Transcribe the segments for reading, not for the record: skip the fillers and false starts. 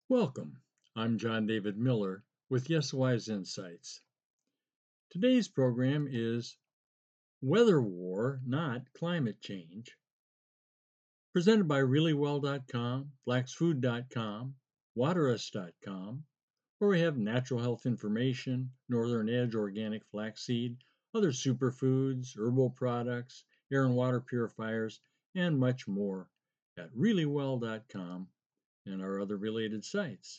Welcome. I'm John David Miller with YesWise Insights. Today's program is Weather War, Not Climate Change, presented by ReallyWell.com, FlaxFood.com, Waterus.com, where we have natural health information, Northern Edge organic flaxseed, other superfoods, herbal products, air and water purifiers, and much more at ReallyWell.com and our other related sites.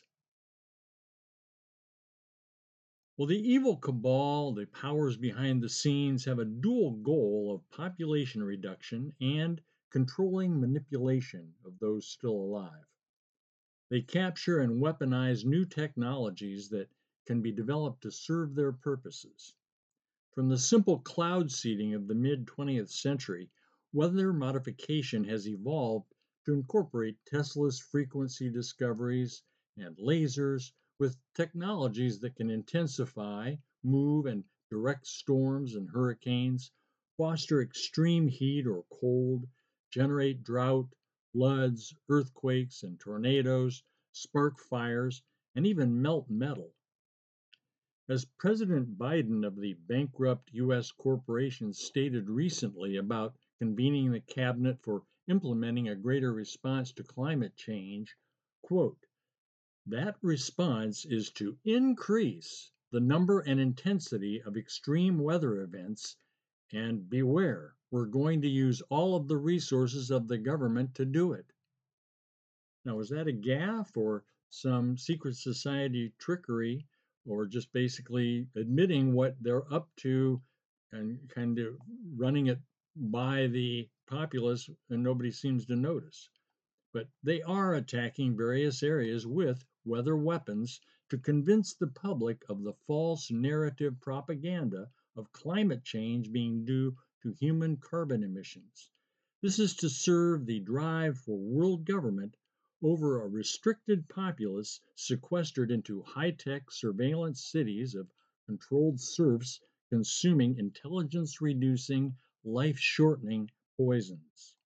Well, the evil cabal, the powers behind the scenes, have a dual goal of population reduction and controlling manipulation of those still alive. They capture and weaponize new technologies that can be developed to serve their purposes. From the simple cloud seeding of the mid 20th century, weather modification has evolved to incorporate Tesla's frequency discoveries and lasers with technologies that can intensify, move, and direct storms and hurricanes, foster extreme heat or cold, generate drought, floods, earthquakes, and tornadoes, spark fires, and even melt metal. As President Biden of the bankrupt U.S. corporation stated recently about convening the cabinet for implementing a greater response to climate change, quote, that response is to increase the number and intensity of extreme weather events, and beware, we're going to use all of the resources of the government to do it. Now, is that a gaffe or some secret society trickery, or just basically admitting what they're up to and kind of running it by the populace and nobody seems to notice? But they are attacking various areas with weather weapons to convince the public of the false narrative propaganda of climate change being due to human carbon emissions. This is to serve the drive for world government over a restricted populace sequestered into high tech surveillance cities of controlled serfs consuming intelligence reducing, life shortening poisons.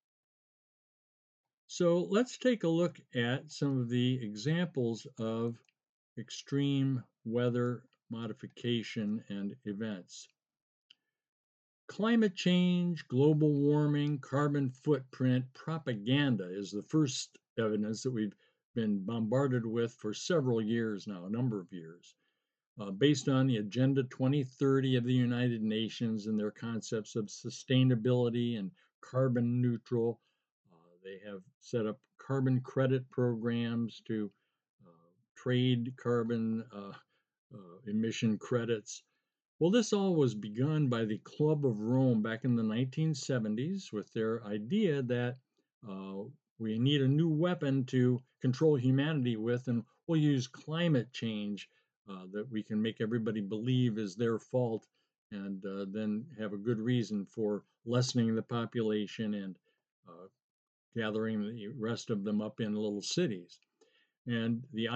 So let's take a look at some of the examples of extreme weather modification and events. Climate change, global warming, carbon footprint propaganda is the first evidence that we've been bombarded with for several years now, a number of years, based on the Agenda 2030 of the United Nations and their concepts of sustainability and carbon neutral. They have set up carbon credit programs to uh, trade carbon emission credits. Well, this all was begun by the Club of Rome back in the 1970s with their idea that uh, we need a new weapon to control humanity with, and we'll use climate change that we can make everybody believe is their fault, and then have a good reason for lessening the population and uh, gathering the rest of them up in little cities. And the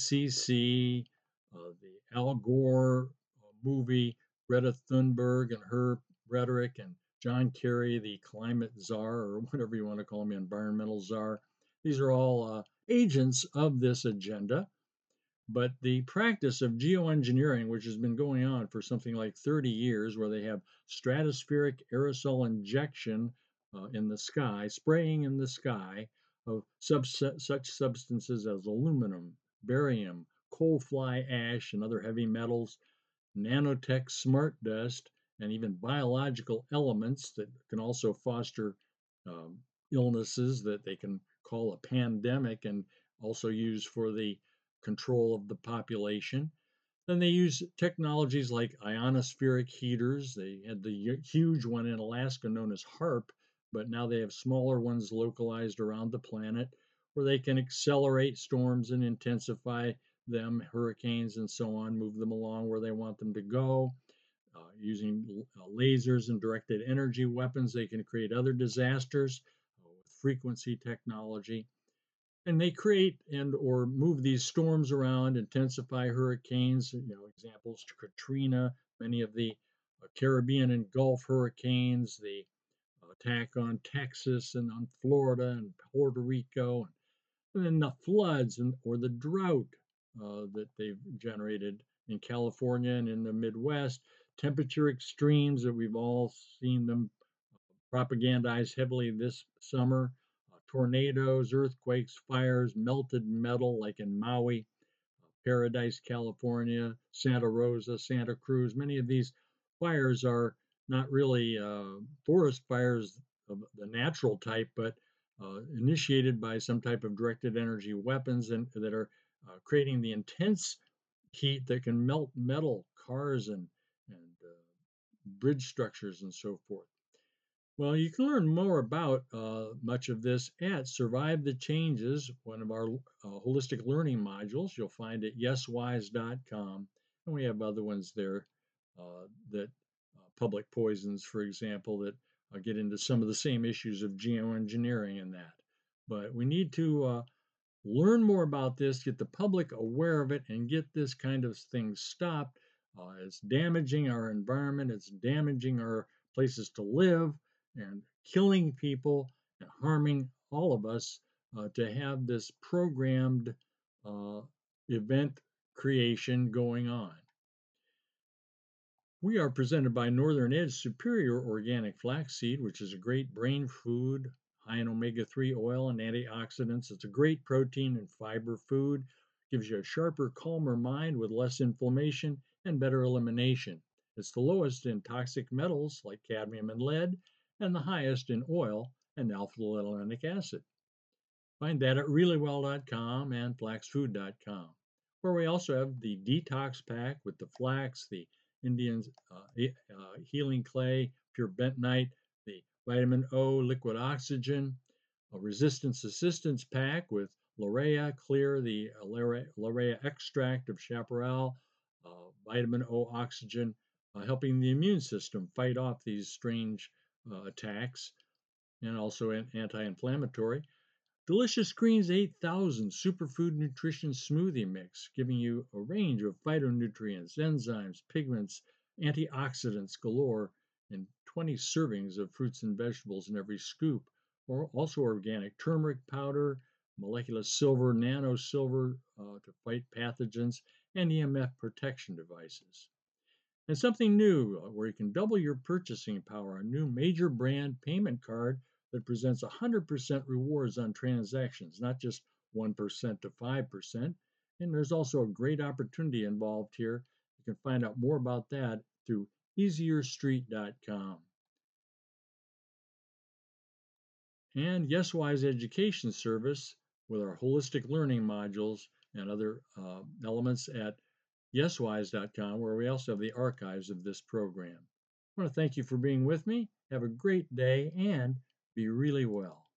IPCC, the Al Gore movie, Greta Thunberg and her rhetoric, and John Kerry, the climate czar, or whatever you want to call him, environmental czar. These are all agents of this agenda. But the practice of geoengineering, which has been going on for something like 30 years, where they have stratospheric aerosol injection in the sky, spraying in the sky of such substances as aluminum, barium, coal fly ash, and other heavy metals, nanotech smart dust, and even biological elements that can also foster illnesses that they can call a pandemic and also use for the control of the population. Then they use technologies like ionospheric heaters. They had the huge one in Alaska known as HARP, but now they have smaller ones localized around the planet where they can accelerate storms and intensify them, hurricanes and so on, move them along where they want them to go. Using lasers and directed energy weapons, they can create other disasters with frequency technology, and they create and or move these storms around, intensify hurricanes. Examples: Katrina, many of the Caribbean and Gulf hurricanes, the attack on Texas and on Florida and Puerto Rico, And then the floods or the drought that they've generated in California and in the Midwest, temperature extremes that we've all seen them propagandized heavily this summer, tornadoes, earthquakes, fires, melted metal like in Maui, Paradise, California, Santa Rosa, Santa Cruz. Many of these fires are not really forest fires of the natural type, but initiated by some type of directed energy weapons and that are creating the intense heat that can melt metal, cars, and bridge structures and so forth. Well, you can learn more about much of this at Survive the Changes, one of our holistic learning modules. You'll find at yeswise.com. And we have other ones there that public poisons, for example, that get into some of the same issues of geoengineering and that. But we need to learn more about this, get the public aware of it, and get this kind of thing stopped. It's damaging our environment, it's damaging our places to live, and killing people and harming all of us to have this programmed uh, event creation going on. We are presented by Northern Edge Superior Organic Flaxseed, which is a great brain food, high in omega-3 oil and antioxidants. It's a great protein and fiber food, gives you a sharper, calmer mind with less inflammation and better elimination. It's the lowest in toxic metals like cadmium and lead, and the highest in oil and alpha-linolenic acid. Find that at reallywell.com and flaxfood.com, where we also have the detox pack with the flax, the Indian healing clay, pure bentonite, the vitamin O liquid oxygen, a resistance assistance pack with Lorea Clear, the Lorea extract of chaparral, vitamin O oxygen, helping the immune system fight off these strange attacks, and also anti-inflammatory. Delicious Greens 8000 Superfood Nutrition Smoothie Mix, giving you a range of phytonutrients, enzymes, pigments, antioxidants galore in 20 servings of fruits and vegetables in every scoop, or also organic turmeric powder, molecular silver, nano silver to fight pathogens, and EMF protection devices. And something new where you can double your purchasing power, a new major brand payment card that presents 100% rewards on transactions, not just 1% to 5%. And there's also a great opportunity involved here. You can find out more about that through easierstreet.com. And YesWise Education Service with our holistic learning modules and other elements at yeswise.com, where we also have the archives of this program. I want to thank you for being with me. Have a great day and be really well.